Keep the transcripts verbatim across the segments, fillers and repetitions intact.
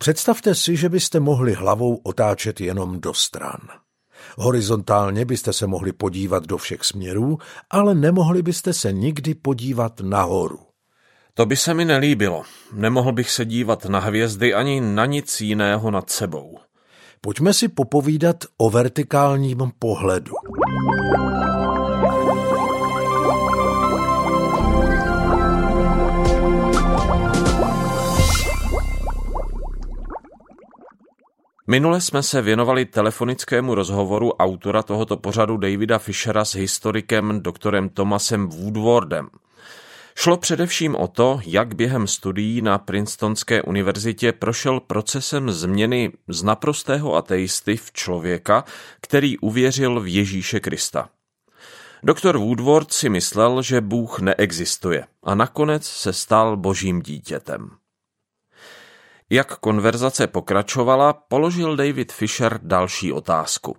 Představte si, že byste mohli hlavou otáčet jenom do stran. Horizontálně byste se mohli podívat do všech směrů, ale nemohli byste se nikdy podívat nahoru. To by se mi nelíbilo. Nemohl bych se dívat na hvězdy ani na nic jiného nad sebou. Pojďme si popovídat o vertikálním pohledu. Minule jsme se věnovali telefonickému rozhovoru autora tohoto pořadu Davida Fishera s historikem doktorem Thomasem Woodwardem. Šlo především o to, jak během studií na Princetonské univerzitě prošel procesem změny z naprostého ateisty v člověka, který uvěřil v Ježíše Krista. Doktor Woodward si myslel, že Bůh neexistuje a nakonec se stal božím dítětem. Jak konverzace pokračovala, položil David Fisher další otázku.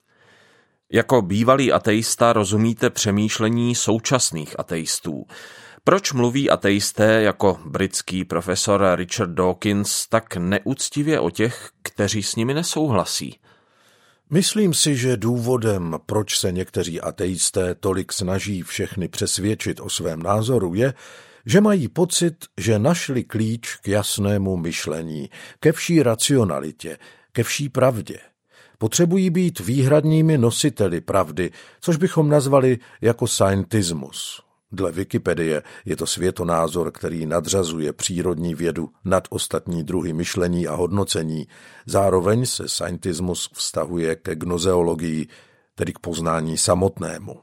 Jako bývalý ateista rozumíte přemýšlení současných ateistů. Proč mluví ateisté jako britský profesor Richard Dawkins tak neúctivě o těch, kteří s nimi nesouhlasí? Myslím si, že důvodem, proč se někteří ateisté tolik snaží všechny přesvědčit o svém názoru, je, že mají pocit, že našli klíč k jasnému myšlení, ke vší racionalitě, ke vší pravdě. Potřebují být výhradními nositeli pravdy, což bychom nazvali jako scientismus. Dle Wikipedie je to světonázor, který nadřazuje přírodní vědu nad ostatní druhy myšlení a hodnocení. Zároveň se scientismus vztahuje ke gnoseologii, tedy k poznání samotnému.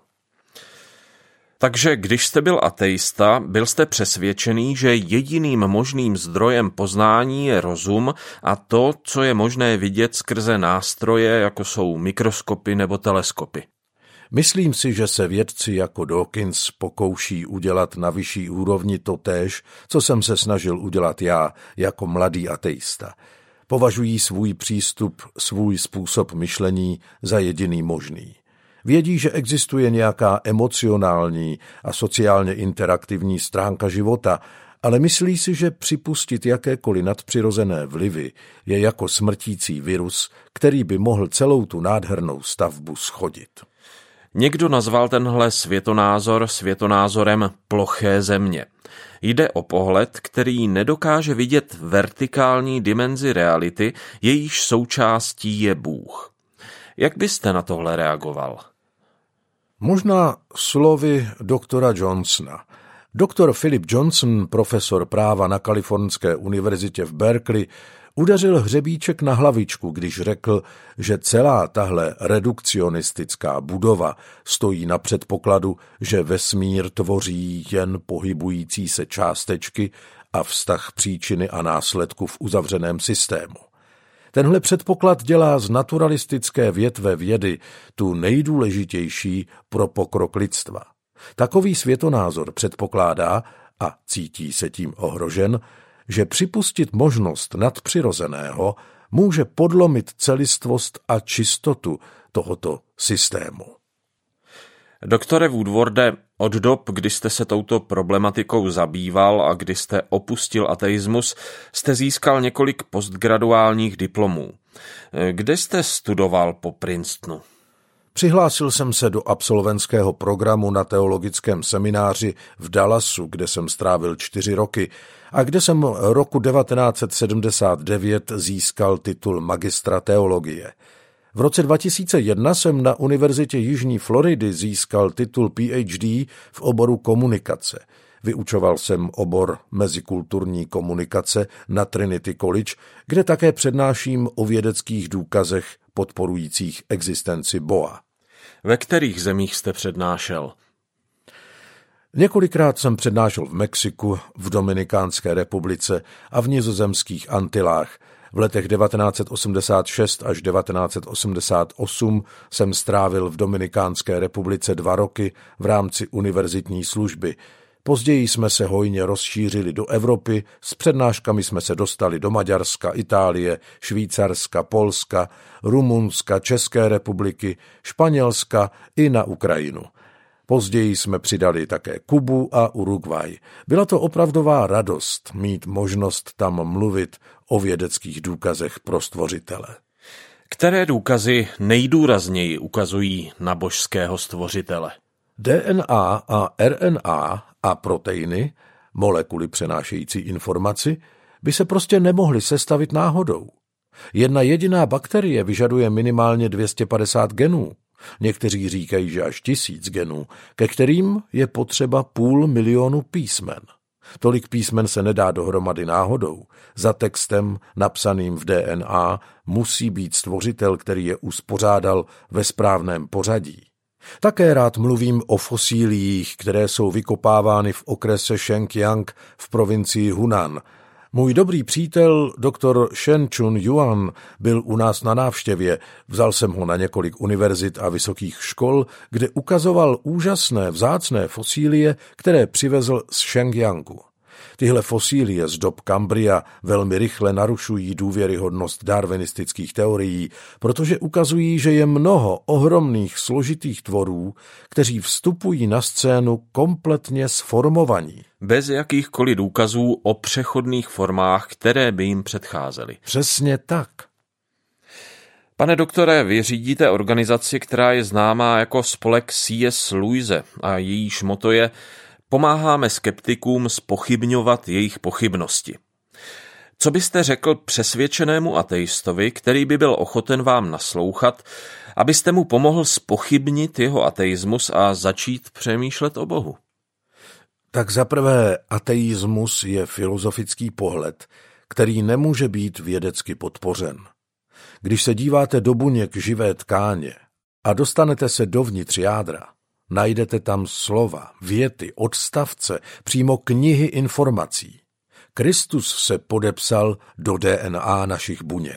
Takže když jste byl ateista, byl jste přesvědčený, že jediným možným zdrojem poznání je rozum a to, co je možné vidět skrze nástroje, jako jsou mikroskopy nebo teleskopy. Myslím si, že se vědci jako Dawkins pokouší udělat na vyšší úrovni totéž, co jsem se snažil udělat já jako mladý ateista. Považují svůj přístup, svůj způsob myšlení za jediný možný. Vědí, že existuje nějaká emocionální a sociálně interaktivní stránka života, ale myslí si, že připustit jakékoliv nadpřirozené vlivy je jako smrtící virus, který by mohl celou tu nádhernou stavbu shodit. Někdo nazval tenhle světonázor světonázorem ploché země. Jde o pohled, který nedokáže vidět vertikální dimenzi reality, jejíž součástí je Bůh. Jak byste na tohle reagoval? Možná slovy doktora Johnsona. Doktor Philip Johnson, profesor práva na Kalifornské univerzitě v Berkeley, udeřil hřebíček na hlavičku, když řekl, že celá tahle redukcionistická budova stojí na předpokladu, že vesmír tvoří jen pohybující se částečky a vztah příčiny a následku v uzavřeném systému. Tenhle předpoklad dělá z naturalistické větve vědy tu nejdůležitější pro pokrok lidstva. Takový světonázor předpokládá, a cítí se tím ohrožen, že připustit možnost nadpřirozeného může podlomit celistvost a čistotu tohoto systému. Doktore Woodwarde, od dob, kdy jste se touto problematikou zabýval a kdy jste opustil ateismus, jste získal několik postgraduálních diplomů. Kde jste studoval po Princetonu? Přihlásil jsem se do absolventského programu na teologickém semináři v Dallasu, kde jsem strávil čtyři roky a kde jsem roku devatenáct set sedmdesát devět získal titul magistra teologie. V roce dva tisíce jedna jsem na Univerzitě Jižní Floridy získal titul P H D v oboru komunikace. Vyučoval jsem obor mezikulturní komunikace na Trinity College, kde také přednáším o vědeckých důkazech podporujících existenci Boha. Ve kterých zemích jste přednášel? Několikrát jsem přednášel v Mexiku, v Dominikánské republice a v Nizozemských Antilách. V letech devatenáct set osmdesát šest až devatenáct set osmdesát osm jsem strávil v Dominikánské republice dva roky v rámci univerzitní služby. Později jsme se hojně rozšířili do Evropy, s přednáškami jsme se dostali do Maďarska, Itálie, Švýcarska, Polska, Rumunska, České republiky, Španělska i na Ukrajinu. Později jsme přidali také Kubu a Uruguay. Byla to opravdová radost mít možnost tam mluvit o vědeckých důkazech pro stvořitele. Které důkazy nejdůrazněji ukazují na božského stvořitele? D N A a R N A a proteiny, molekuly přenášející informaci, by se prostě nemohly sestavit náhodou. Jedna jediná bakterie vyžaduje minimálně dvě stě padesát genů. Někteří říkají, že až tisíc genů, ke kterým je potřeba půl milionu písmen. Tolik písmen se nedá dohromady náhodou. Za textem napsaným v D N A musí být stvořitel, který je uspořádal ve správném pořadí. Také rád mluvím o fosíliích, které jsou vykopávány v okrese Shenyang v provincii Hunan. Můj dobrý přítel, doktor Shen Chun Yuan, byl u nás na návštěvě. Vzal jsem ho na několik univerzit a vysokých škol, kde ukazoval úžasné vzácné fosílie, které přivezl z Shenyangu. Tyhle fosílie z dob Kambria velmi rychle narušují důvěryhodnost darwinistických teorií, protože ukazují, že je mnoho ohromných složitých tvorů, kteří vstupují na scénu kompletně sformovaní. Bez jakýchkoliv důkazů o přechodných formách, které by jim předcházely. Přesně tak. Pane doktore, vy řídíte organizaci, která je známá jako spolek C S Lewise a jejíž motto je: pomáháme skeptikům zpochybňovat jejich pochybnosti. Co byste řekl přesvědčenému ateistovi, který by byl ochoten vám naslouchat, abyste mu pomohl zpochybnit jeho ateismus a začít přemýšlet o Bohu? Tak zaprvé ateismus je filozofický pohled, který nemůže být vědecky podpořen. Když se díváte do buněk živé tkáně a dostanete se dovnitř jádra, najdete tam slova, věty, odstavce, přímo knihy informací. Kristus se podepsal do D N A našich buněk.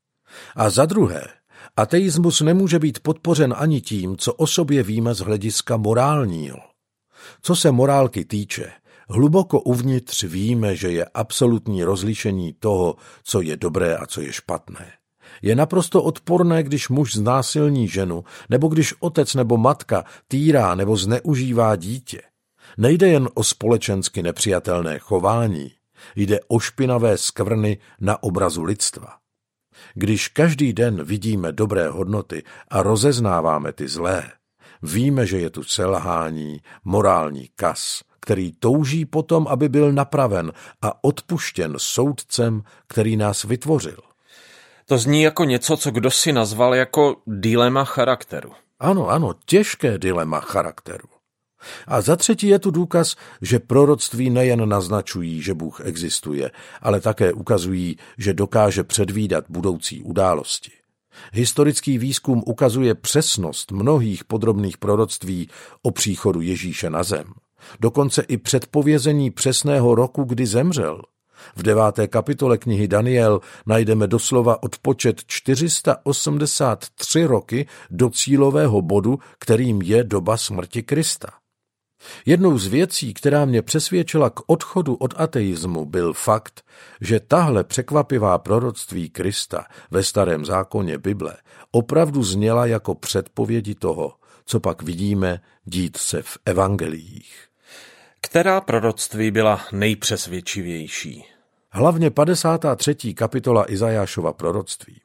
A za druhé, ateismus nemůže být podpořen ani tím, co o sobě víme z hlediska morálního. Co se morálky týče, hluboko uvnitř víme, že je absolutní rozlišení toho, co je dobré a co je špatné. Je naprosto odporné, když muž znásilní ženu, nebo když otec nebo matka týrá nebo zneužívá dítě. Nejde jen o společensky nepřijatelné chování, jde o špinavé skvrny na obrazu lidstva. Když každý den vidíme dobré hodnoty a rozeznáváme ty zlé, víme, že je tu selhání, morální kas, který touží potom, aby byl napraven a odpuštěn soudcem, který nás vytvořil. To zní jako něco, co kdosi nazval jako dilema charakteru. Ano, ano, těžké dilema charakteru. A za třetí je tu důkaz, že proroctví nejen naznačují, že Bůh existuje, ale také ukazují, že dokáže předvídat budoucí události. Historický výzkum ukazuje přesnost mnohých podrobných proroctví o příchodu Ježíše na zem. Dokonce i předpovězení přesného roku, kdy zemřel. V deváté kapitole knihy Daniel najdeme doslova odpočet čtyři sta osmdesát tři roky do cílového bodu, kterým je doba smrti Krista. Jednou z věcí, která mě přesvědčila k odchodu od ateismu, byl fakt, že tahle překvapivá proroctví Krista ve Starém zákoně Bible opravdu zněla jako předpovědi toho, co pak vidíme dít se v evangeliích. Která proroctví byla nejpřesvědčivější? Hlavně padesátá třetí kapitola Izajášova proroctví.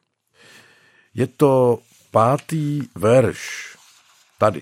Je to pátý verš tady.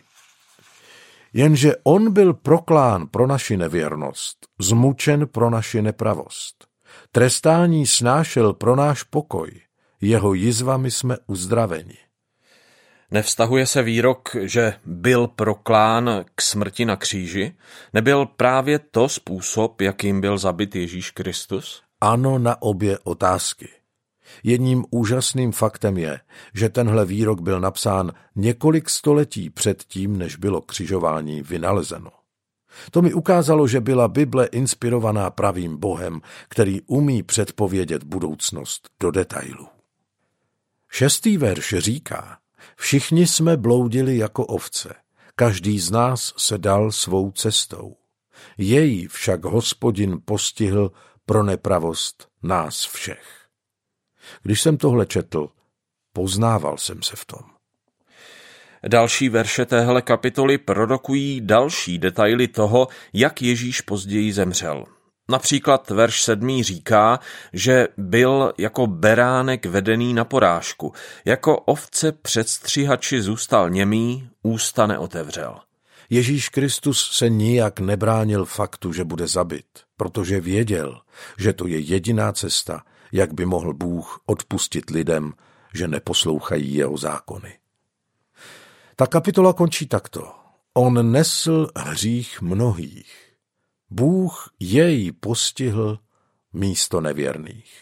Jenže on byl proklán pro naši nevěrnost, zmučen pro naši nepravost. Trestání snášel pro náš pokoj, jeho jizvami jsme uzdraveni. Nevztahuje se výrok, že byl proklán k smrti na kříži? Nebyl právě to způsob, jakým byl zabit Ježíš Kristus? Ano, na obě otázky. Jedním úžasným faktem je, že tenhle výrok byl napsán několik století před tím, než bylo křižování vynalezeno. To mi ukázalo, že byla Bible inspirovaná pravým Bohem, který umí předpovědět budoucnost do detailů. Šestý verš říká: všichni jsme bloudili jako ovce, každý z nás se dal svou cestou. Jej však Hospodin postihl pro nepravost nás všech. Když jsem tohle četl, poznával jsem se v tom. Další verše téhle kapitoly prorokují další detaily toho, jak Ježíš později zemřel. Například verš sedmý říká, že byl jako beránek vedený na porážku, jako ovce před střihači zůstal němý, ústa neotevřel. Ježíš Kristus se nijak nebránil faktu, že bude zabit, protože věděl, že to je jediná cesta, jak by mohl Bůh odpustit lidem, že neposlouchají jeho zákony. Ta kapitola končí takto. On nesl hřích mnohých. Bůh jej postihl místo nevěrných.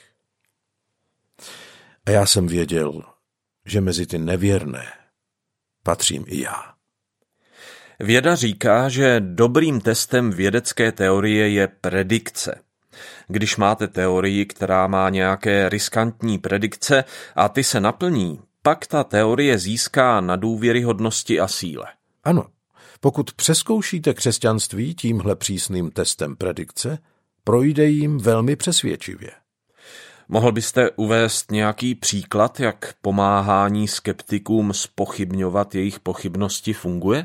A já jsem věděl, že mezi ty nevěrné patřím i já. Věda říká, že dobrým testem vědecké teorie je predikce. Když máte teorii, která má nějaké riskantní predikce a ty se naplní, pak ta teorie získá na důvěryhodnosti a síle. Ano, pokud přezkoušíte křesťanství tímhle přísným testem predikce, projde jim velmi přesvědčivě. Mohl byste uvést nějaký příklad, jak pomáhání skeptikům zpochybňovat jejich pochybnosti funguje?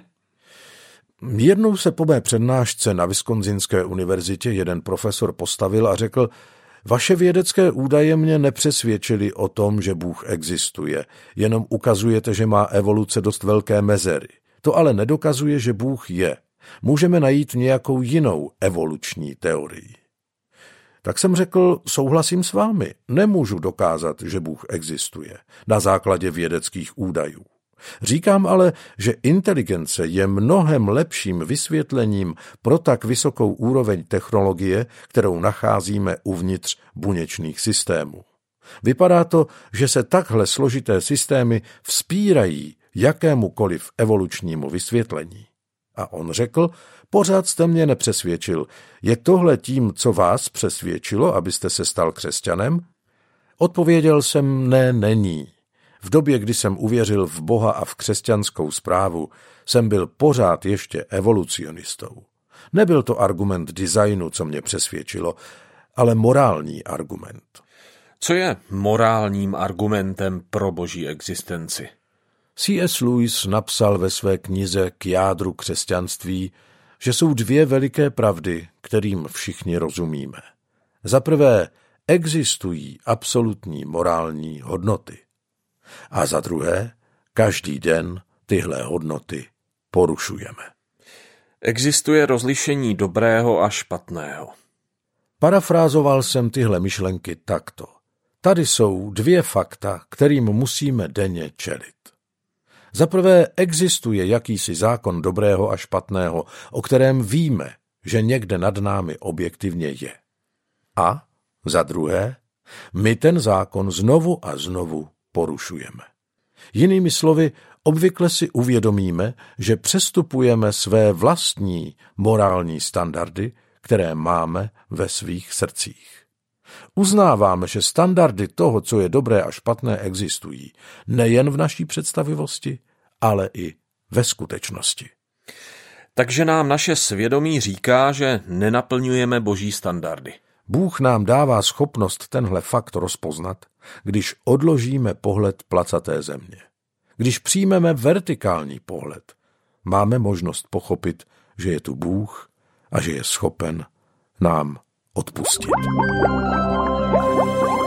Jednou se po mé přednášce na Wisconsinské univerzitě jeden profesor postavil a řekl: vaše vědecké údaje mě nepřesvědčily o tom, že Bůh existuje, jenom ukazujete, že má evoluce dost velké mezery. To ale nedokazuje, že Bůh je. Můžeme najít nějakou jinou evoluční teorii. Tak jsem řekl: souhlasím s vámi, nemůžu dokázat, že Bůh existuje na základě vědeckých údajů. Říkám ale, že inteligence je mnohem lepším vysvětlením pro tak vysokou úroveň technologie, kterou nacházíme uvnitř buněčných systémů. Vypadá to, že se takhle složité systémy vzpírají jakémukoliv evolučnímu vysvětlení. A on řekl: pořád jste mě nepřesvědčil. Je tohle tím, co vás přesvědčilo, abyste se stal křesťanem? Odpověděl jsem: ne, není. V době, kdy jsem uvěřil v Boha a v křesťanskou správu, jsem byl pořád ještě evolucionistou. Nebyl to argument designu, co mě přesvědčilo, ale morální argument. Co je morálním argumentem pro boží existenci? C S Lewis napsal ve své knize K jádru křesťanství, že jsou dvě veliké pravdy, kterým všichni rozumíme. Za prvé, existují absolutní morální hodnoty. A za druhé, každý den tyhle hodnoty porušujeme. Existuje rozlišení dobrého a špatného. Parafrázoval jsem tyhle myšlenky takto. Tady jsou dvě fakta, kterým musíme denně čelit. Za prvé, existuje jakýsi zákon dobrého a špatného, o kterém víme, že někde nad námi objektivně je. A za druhé, my ten zákon znovu a znovu porušujeme. Jinými slovy, obvykle si uvědomíme, že přestupujeme své vlastní morální standardy, které máme ve svých srdcích. Uznáváme, že standardy toho, co je dobré a špatné, existují nejen v naší představivosti, ale i ve skutečnosti. Takže nám naše svědomí říká, že nenaplňujeme boží standardy. Bůh nám dává schopnost tenhle fakt rozpoznat, když odložíme pohled placaté země. Když přijmeme vertikální pohled, máme možnost pochopit, že je tu Bůh a že je schopen nám odpustit.